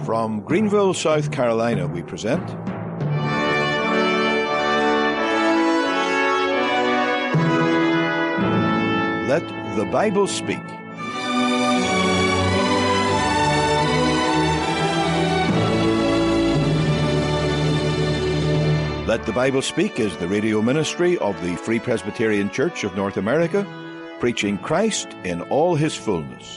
From Greenville, South Carolina, we present Let the Bible Speak. Let the Bible Speak is the radio ministry of the Free Presbyterian Church of North America, preaching Christ in all his fullness.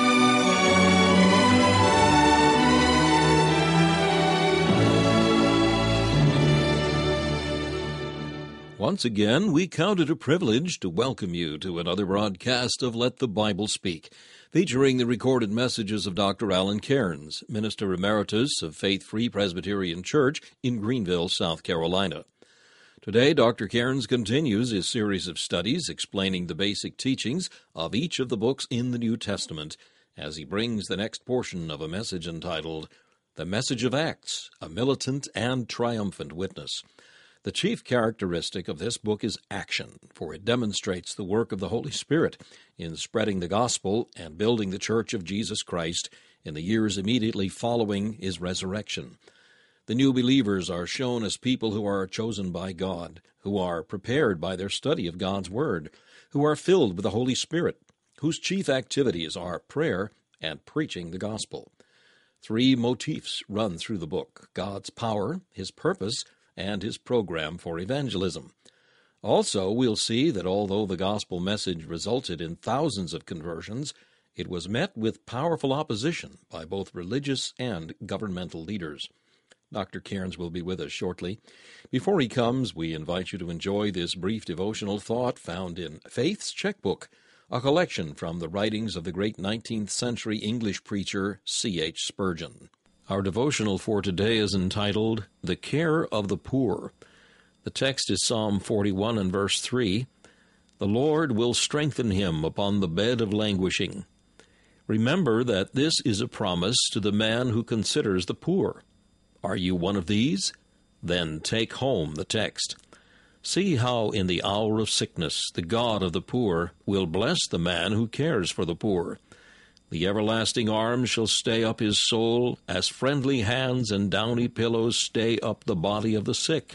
Once again, we count it a privilege to welcome you to another broadcast of Let the Bible Speak, featuring the recorded messages of Dr. Alan Cairns, Minister Emeritus of Faith Free Presbyterian Church in Greenville, South Carolina. Today, Dr. Cairns continues his series of studies explaining the basic teachings of each of the books in the New Testament as he brings the next portion of a message entitled, The Message of Acts, a Militant and Triumphant Witness. The chief characteristic of this book is action, for it demonstrates the work of the Holy Spirit in spreading the gospel and building the Church of Jesus Christ in the years immediately following his resurrection. The new believers are shown as people who are chosen by God, who are prepared by their study of God's Word, who are filled with the Holy Spirit, whose chief activities are prayer and preaching the gospel. Three motifs run through the book: God's power, his purpose, and his program for evangelism. Also, we'll see that although the gospel message resulted in thousands of conversions, it was met with powerful opposition by both religious and governmental leaders. Dr. Cairns will be with us shortly. Before he comes, we invite you to enjoy this brief devotional thought found in Faith's Checkbook, a collection from the writings of the great 19th century English preacher C.H. Spurgeon. Our devotional for today is entitled, The Care of the Poor. The text is Psalm 41 and verse 3. The Lord will strengthen him upon the bed of languishing. Remember that this is a promise to the man who considers the poor. Are you one of these? Then take home the text. See how in the hour of sickness the God of the poor will bless the man who cares for the poor. The everlasting arms shall stay up his soul, as friendly hands and downy pillows stay up the body of the sick.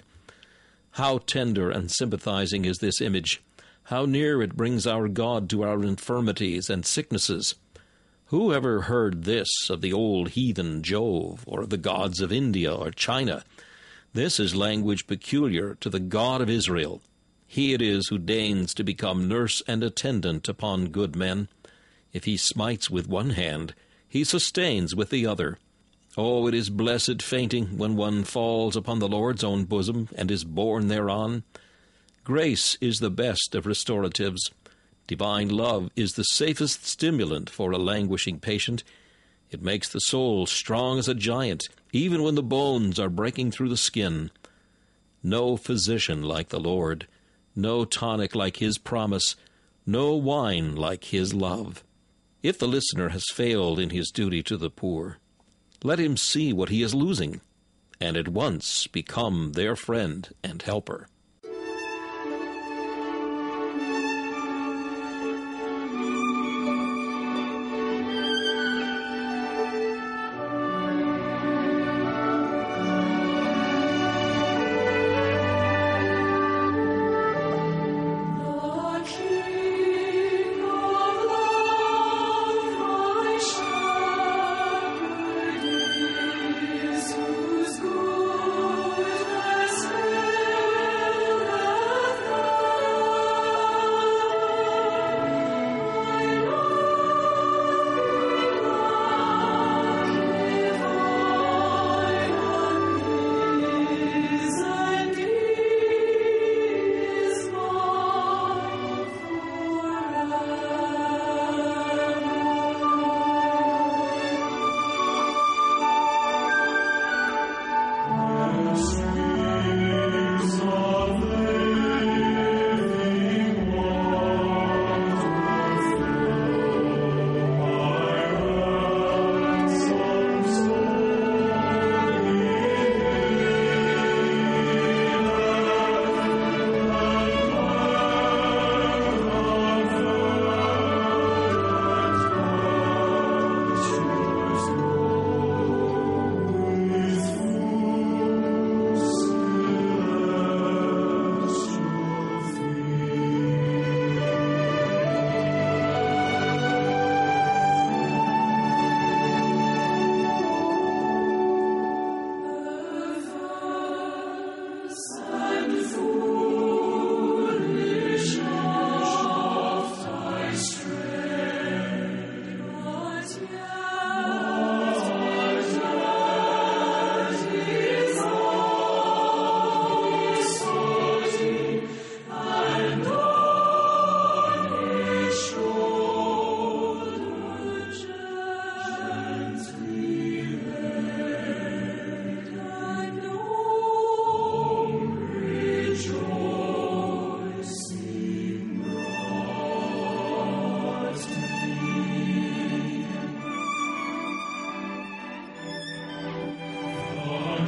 How tender and sympathizing is this image! How near it brings our God to our infirmities and sicknesses! Who ever heard this of the old heathen Jove, or of the gods of India or China? This is language peculiar to the God of Israel. He it is who deigns to become nurse and attendant upon good men. If he smites with one hand, he sustains with the other. Oh, it is blessed fainting when one falls upon the Lord's own bosom and is borne thereon. Grace is the best of restoratives. Divine love is the safest stimulant for a languishing patient. It makes the soul strong as a giant, even when the bones are breaking through the skin. No physician like the Lord, no tonic like his promise, no wine like his love. If the listener has failed in his duty to the poor, let him see what he is losing, and at once become their friend and helper.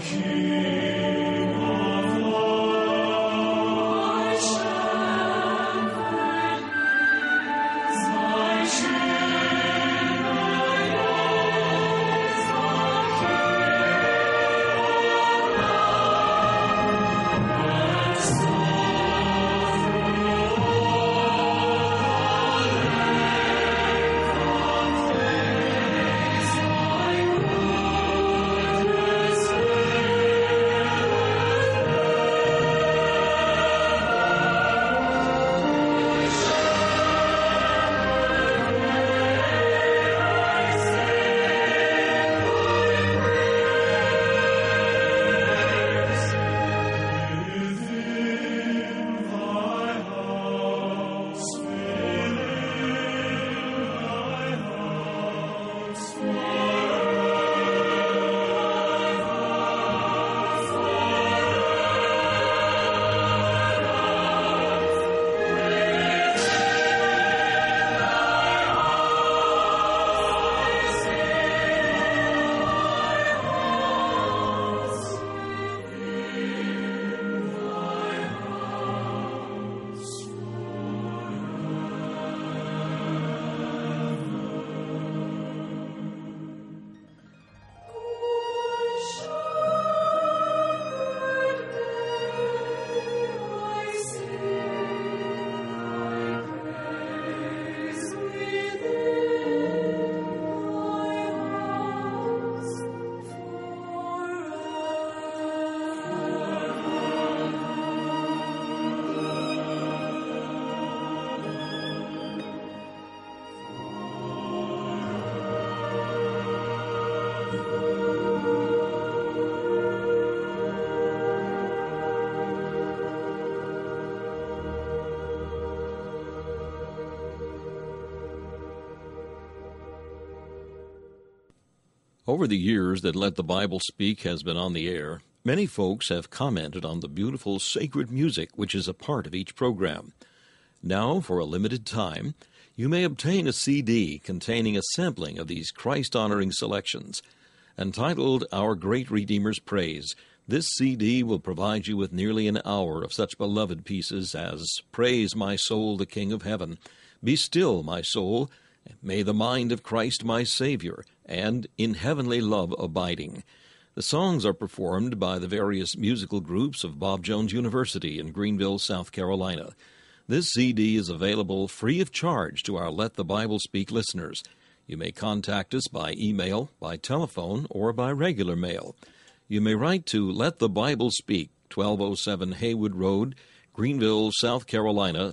Over the years that Let the Bible Speak has been on the air, many folks have commented on the beautiful sacred music which is a part of each program. Now, for a limited time, you may obtain a CD containing a sampling of these Christ-honoring selections. Entitled Our Great Redeemer's Praise, this CD will provide you with nearly an hour of such beloved pieces as Praise My Soul, the King of Heaven, Be Still, My Soul, May the Mind of Christ my Savior, and In Heavenly Love Abiding. The songs are performed by the various musical groups of Bob Jones University in Greenville, South Carolina. This CD is available free of charge to our Let the Bible Speak listeners. You may contact us by email, by telephone, or by regular mail. You may write to Let the Bible Speak, 1207 Haywood Road, Greenville, South Carolina,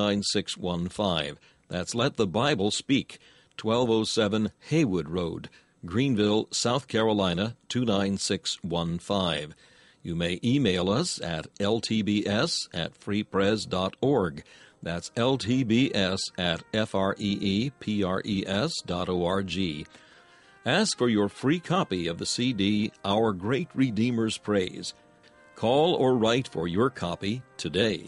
29615. That's Let the Bible Speak, 1207 Haywood Road, Greenville, South Carolina, 29615. You may email us at ltbs@freepres.org. That's ltbs@freepres.org. Ask for your free copy of the CD, Our Great Redeemer's Praise. Call or write for your copy today.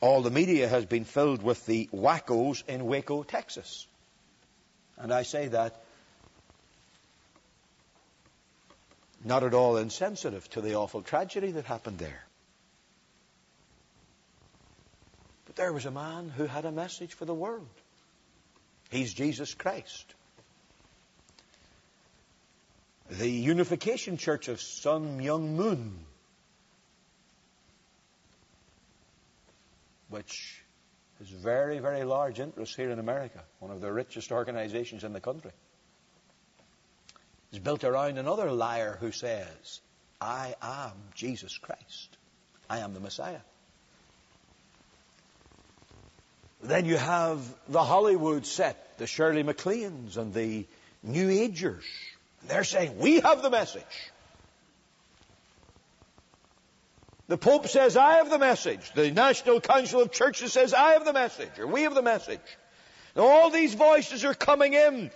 all the media has been filled with the wackos in Waco, Texas. And I say that not at all insensitive to the awful tragedy that happened there. But there was a man who had a message for the world. He's Jesus Christ. The Unification Church of Sun Myung Moon, which has very, very large interests here in America, one of the richest organizations in the country, is built around another liar who says, I am Jesus Christ. I am the Messiah. Then you have the Hollywood set, the Shirley MacLaines and the New Agers. They're saying, we have the message. The Pope says, I have the message. The National Council of Churches says, I have the message, or we have the message. Now all these voices are coming in.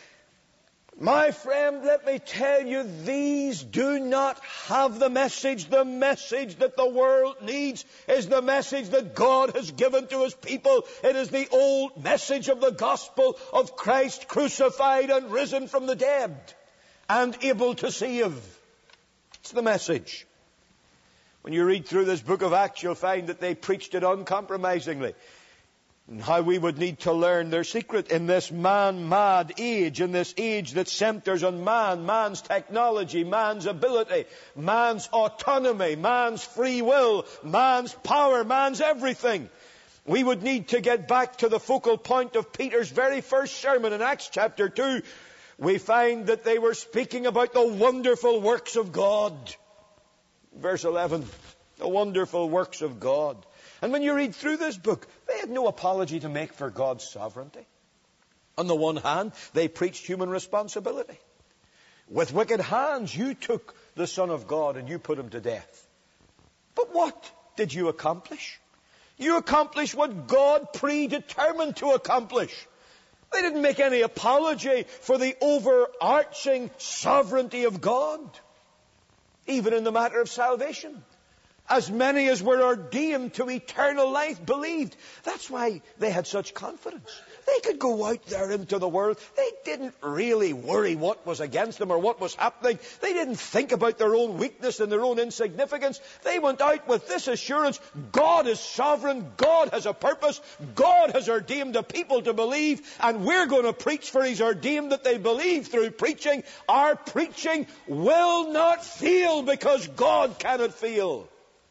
My friend, let me tell you, these do not have the message. The message that the world needs is the message that God has given to His people. It is the old message of the gospel of Christ crucified and risen from the dead and able to save. It's the message. When you read through this book of Acts, you'll find that they preached it uncompromisingly. And how we would need to learn their secret in this man-mad age, in this age that centers on man, man's technology, man's ability, man's autonomy, man's free will, man's power, man's everything. We would need to get back to the focal point of Peter's very first sermon in Acts chapter 2. We find that they were speaking about the wonderful works of God. Verse 11, the wonderful works of God. And when you read through this book, they had no apology to make for God's sovereignty. On the one hand, they preached human responsibility. With wicked hands, you took the Son of God and you put Him to death. But what did you accomplish? You accomplished what God predetermined to accomplish. They didn't make any apology for the overarching sovereignty of God, even in the matter of salvation. As many as were ordained to eternal life believed. That's why they had such confidence. They could go out there into the world. They didn't really worry what was against them or what was happening. They didn't think about their own weakness and their own insignificance. They went out with this assurance: God is sovereign. God has a purpose. God has ordained a people to believe, and we're going to preach for He's ordained that they believe through preaching. Our preaching will not fail because God cannot fail.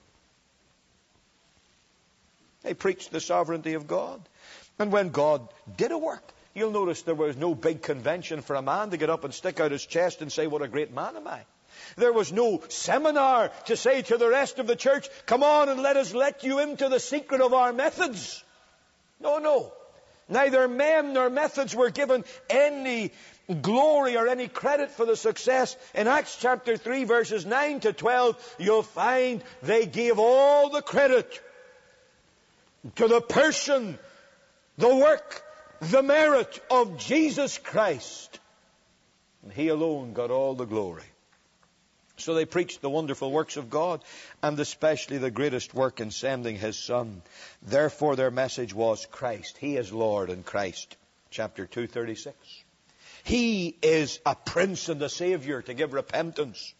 They preached the sovereignty of God. And when God did a work, you'll notice there was no big convention for a man to get up and stick out his chest and say, what a great man am I. There was no seminar to say to the rest of the church, come on and let us let you into the secret of our methods. No. Neither men nor methods were given any glory or any credit for the success. In Acts chapter 3 verses 9 to 12, you'll find they gave all the credit to the person, the work, the merit of Jesus Christ. And He alone got all the glory. So they preached the wonderful works of God, and especially the greatest work in sending His Son. Therefore their message was Christ. He is Lord and Christ. Chapter 2:36. He is a Prince and a Savior to give repentance.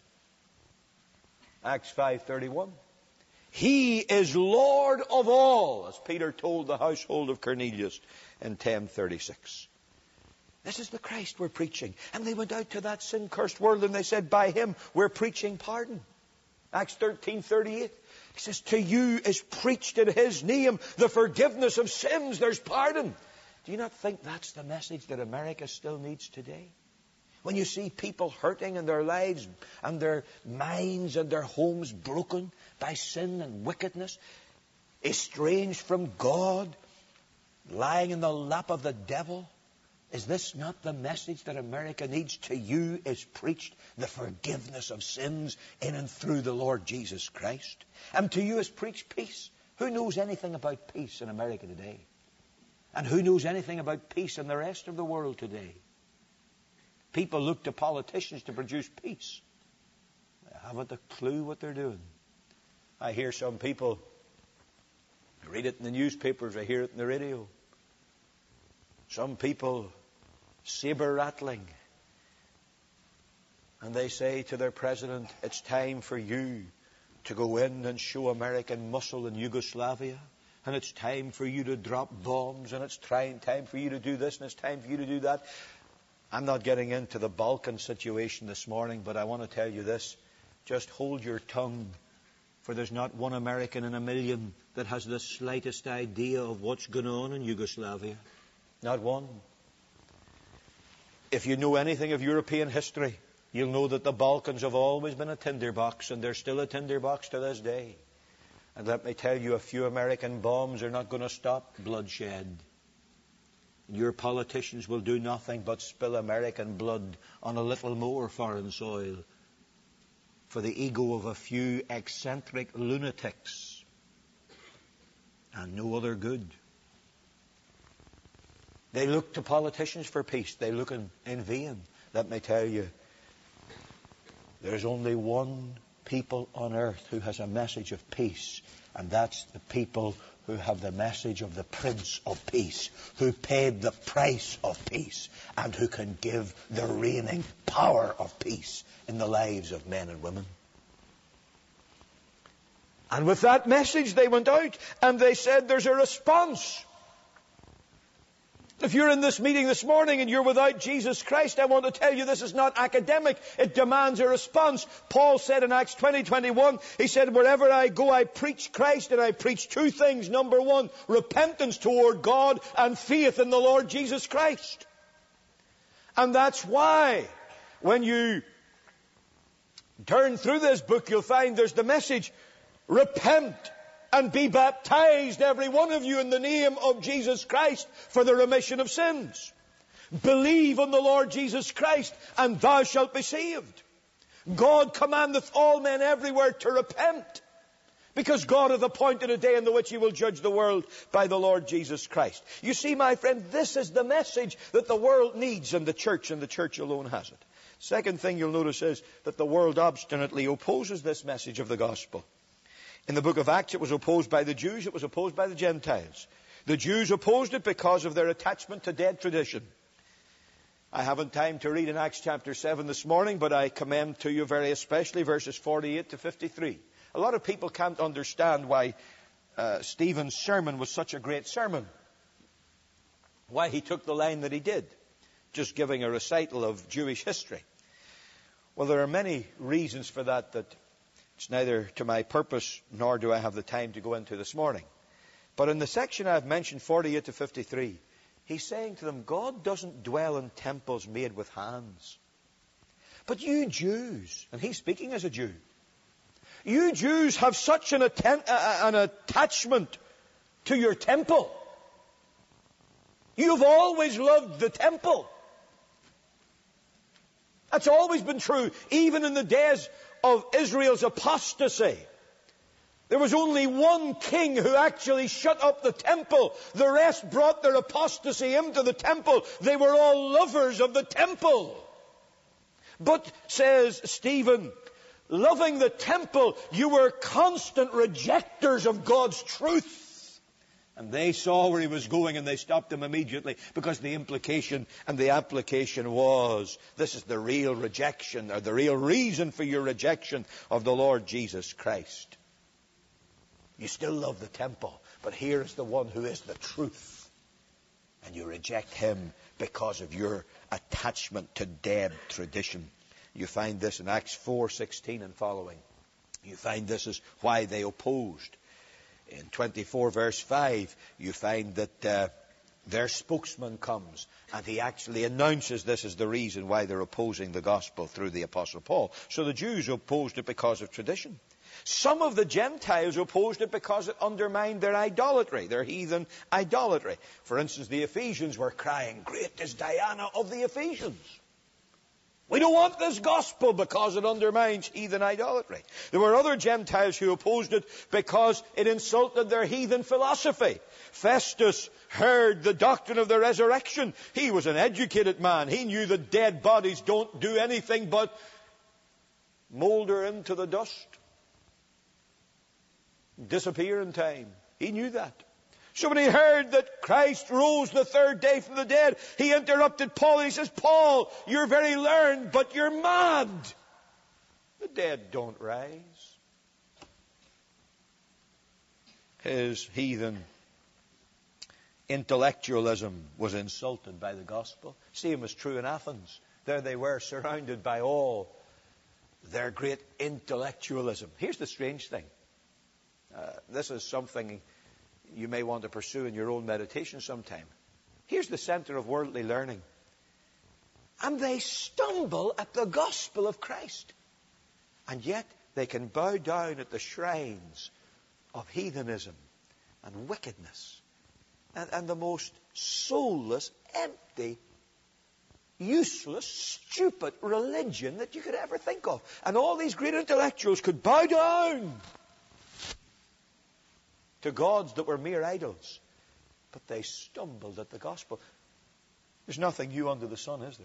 Acts 5:31. He is Lord of all, as Peter told the household of Cornelius in 10:36. This is the Christ we're preaching. And they went out to that sin-cursed world and they said, by Him we're preaching pardon. Acts 13:38. He says, to you is preached in His name the forgiveness of sins. There's pardon. Do you not think that's the message that America still needs today? When you see people hurting in their lives and their minds and their homes broken by sin and wickedness, estranged from God, lying in the lap of the devil, is this not the message that America needs? To you is preached the forgiveness of sins in and through the Lord Jesus Christ. And to you is preached peace. Who knows anything about peace in America today? And who knows anything about peace in the rest of the world today? People look to politicians to produce peace. They haven't a clue what they're doing. I hear some people read it in the newspapers, I hear it in the radio. Some people saber rattling. And they say to their president, it's time for you to go in and show American muscle in Yugoslavia. And it's time for you to drop bombs. And it's time for you to do this. And it's time for you to do that. I'm not getting into the Balkan situation this morning, but I want to tell you this. Just hold your tongue. For there's not one American in a million that has the slightest idea of what's going on in Yugoslavia. Not one. If you know anything of European history, you'll know that the Balkans have always been a tinderbox, and they're still a tinderbox to this day. And let me tell you, a few American bombs are not going to stop bloodshed. Your politicians will do nothing but spill American blood on a little more foreign soil for the ego of a few eccentric lunatics and no other good. They look to politicians for peace. They look in vain. Let me tell you, there's only one people on earth who has a message of peace, and that's the people who have the message of the Prince of Peace, who paid the price of peace, and who can give the reigning power of peace in the lives of men and women. And with that message they went out and they said there's a response. If you're in this meeting this morning and you're without Jesus Christ, I want to tell you this is not academic. It demands a response. Paul said in Acts 20:21, he said, wherever I go, I preach Christ, and I preach two things. Number one, repentance toward God and faith in the Lord Jesus Christ. And that's why when you turn through this book, you'll find there's the message, repent and be baptized, every one of you, in the name of Jesus Christ for the remission of sins. Believe on the Lord Jesus Christ, and thou shalt be saved. God commandeth all men everywhere to repent, because God hath appointed a day in the which he will judge the world by the Lord Jesus Christ. You see, my friend, this is the message that the world needs, and the church alone has it. Second thing you'll notice is that the world obstinately opposes this message of the gospel. In the book of Acts, it was opposed by the Jews, it was opposed by the Gentiles. The Jews opposed it because of their attachment to dead tradition. I haven't time to read in Acts chapter 7 this morning, but I commend to you very especially verses 48 to 53. A lot of people can't understand why Stephen's sermon was such a great sermon. Why he took the line that he did, just giving a recital of Jewish history. Well, there are many reasons for that it's neither to my purpose nor do I have the time to go into this morning. But in the section I've mentioned, 48 to 53, he's saying to them, God doesn't dwell in temples made with hands. But you Jews, and he's speaking as a Jew, you Jews have such an attachment to your temple. You've always loved the temple. That's always been true, even in the days of Israel's apostasy. There was only one king who actually shut up the temple. The rest brought their apostasy into the temple. They were all lovers of the temple. But, says Stephen, loving the temple, you were constant rejectors of God's truth. And they saw where he was going, and they stopped him immediately, because the implication and the application was, this is the real rejection, or the real reason for your rejection of the Lord Jesus Christ. You still love the temple, but here is the one who is the truth. And you reject him because of your attachment to dead tradition. You find this in Acts 4:16 and following. You find this is why they opposed. In 24 verse 5, you find that their spokesman comes and he actually announces this is the reason why they're opposing the gospel through the Apostle Paul. So the Jews opposed it because of tradition. Some of the Gentiles opposed it because it undermined their idolatry, their heathen idolatry. For instance, the Ephesians were crying, great is Diana of the Ephesians. We don't want this gospel because it undermines heathen idolatry. There were other Gentiles who opposed it because it insulted their heathen philosophy. Festus heard the doctrine of the resurrection. He was an educated man. He knew that dead bodies don't do anything but moulder into the dust, disappear in time. He knew that. So when he heard that Christ rose the third day from the dead, he interrupted Paul and he says, Paul, you're very learned, but you're mad. The dead don't rise. His heathen intellectualism was insulted by the gospel. Same was true in Athens. There they were, surrounded by all their great intellectualism. Here's the strange thing. This is something you may want to pursue in your own meditation sometime. Here's the center of worldly learning. And they stumble at the gospel of Christ. And yet they can bow down at the shrines of heathenism and wickedness and the most soulless, empty, useless, stupid religion that you could ever think of. And all these great intellectuals could bow down to gods that were mere idols. But they stumbled at the gospel. There's nothing new under the sun, is there?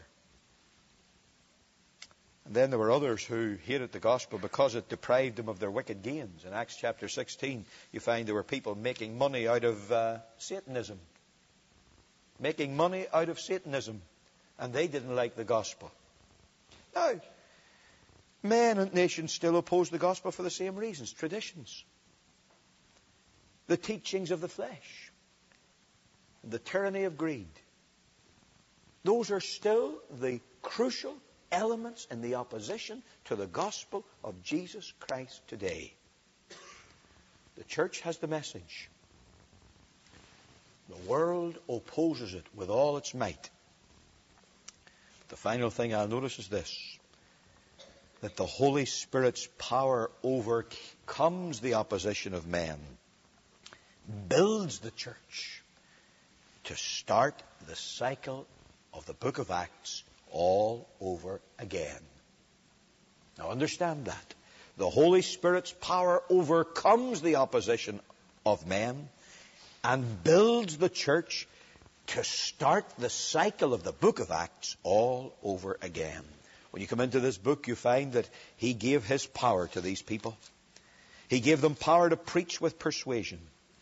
And then there were others who hated the gospel because it deprived them of their wicked gains. In Acts chapter 16, you find there were people making money out of Satanism. Making money out of Satanism. And they didn't like the gospel. Now, men and nations still oppose the gospel for the same reasons. Traditions. The teachings of the flesh. The tyranny of greed. Those are still the crucial elements in the opposition to the gospel of Jesus Christ today. The church has the message. The world opposes it with all its might. The final thing I'll notice is this, that the Holy Spirit's power overcomes the opposition of men, builds the church to start the cycle of the book of Acts all over again. Now understand that. The Holy Spirit's power overcomes the opposition of men and builds the church to start the cycle of the book of Acts all over again. When you come into this book, you find that he gave his power to these people. He gave them power to preach with persuasion.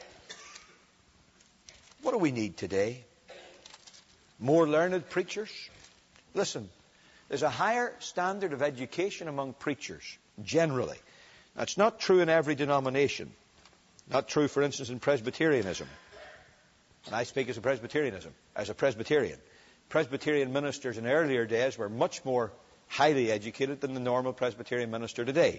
What do we need today? More learned preachers? Listen, there's a higher standard of education among preachers, generally. That's not true in every denomination. Not true, for instance, in Presbyterianism. And I speak as a Presbyterian. Presbyterian ministers in earlier days were much more highly educated than the normal Presbyterian minister today.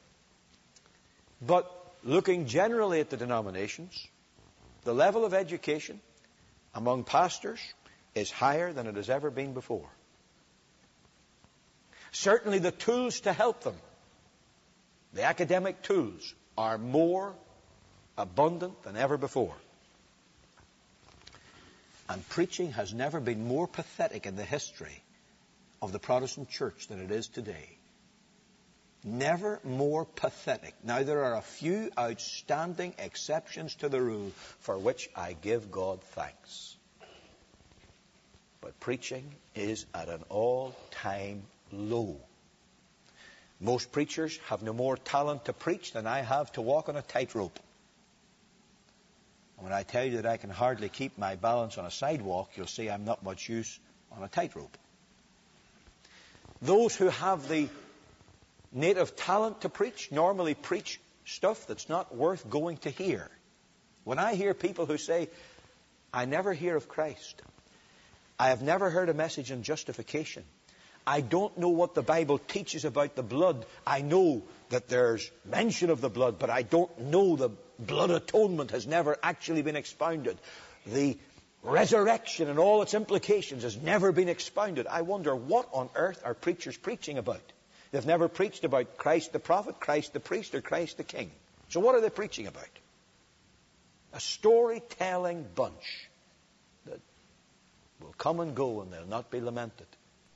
But looking generally at the denominations, the level of education among pastors is higher than it has ever been before. Certainly the tools to help them, the academic tools, are more abundant than ever before. And preaching has never been more pathetic in the history of the Protestant church than it is today. Never more pathetic. Now, there are a few outstanding exceptions to the rule for which I give God thanks. But preaching is at an all-time low. Most preachers have no more talent to preach than I have to walk on a tightrope. When I tell you that I can hardly keep my balance on a sidewalk, you'll see I'm not much use on a tightrope. Those who have the native talent to preach normally preach stuff that's not worth going to hear. When I hear people who say, I never hear of Christ, I have never heard a message on justification, I don't know what the Bible teaches about the blood, I know that there's mention of the blood, but I don't know the blood atonement has never actually been expounded. The resurrection and all its implications has never been expounded. I wonder, what on earth are preachers preaching about? They've never preached about Christ the prophet, Christ the priest, or Christ the king. So what are they preaching about? A storytelling bunch that will come and go and they'll not be lamented.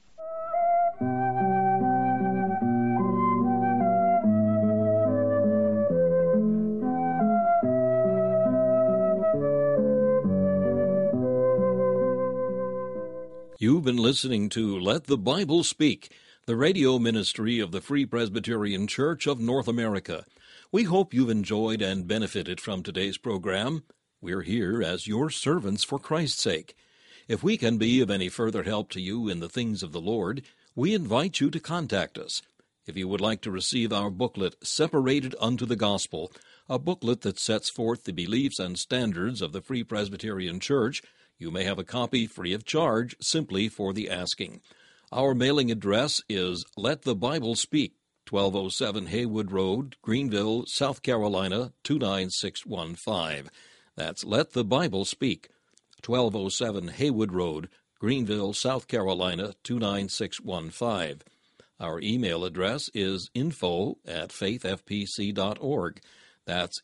You've been listening to Let the Bible Speak, the radio ministry of the Free Presbyterian Church of North America. We hope you've enjoyed and benefited from today's program. We're here as your servants for Christ's sake. If we can be of any further help to you in the things of the Lord, we invite you to contact us. If you would like to receive our booklet, Separated Unto the Gospel, a booklet that sets forth the beliefs and standards of the Free Presbyterian Church, you may have a copy free of charge simply for the asking. Our mailing address is Let the Bible Speak, 1207 Haywood Road, Greenville, South Carolina, 29615. That's Let the Bible Speak, 1207 Haywood Road, Greenville, South Carolina, 29615. Our email address is info@faithfpc.org. That's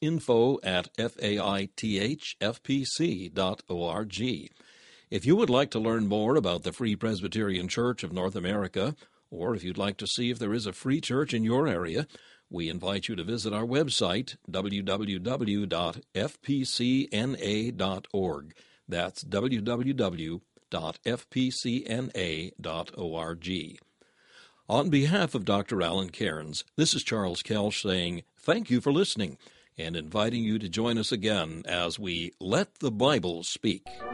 info@faithfpc.org. If you would like to learn more about the Free Presbyterian Church of North America, or if you'd like to see if there is a free church in your area, we invite you to visit our website, www.fpcna.org. That's www.fpcna.org. On behalf of Dr. Alan Cairns, this is Charles Kelch saying thank you for listening and inviting you to join us again as we Let the Bible Speak.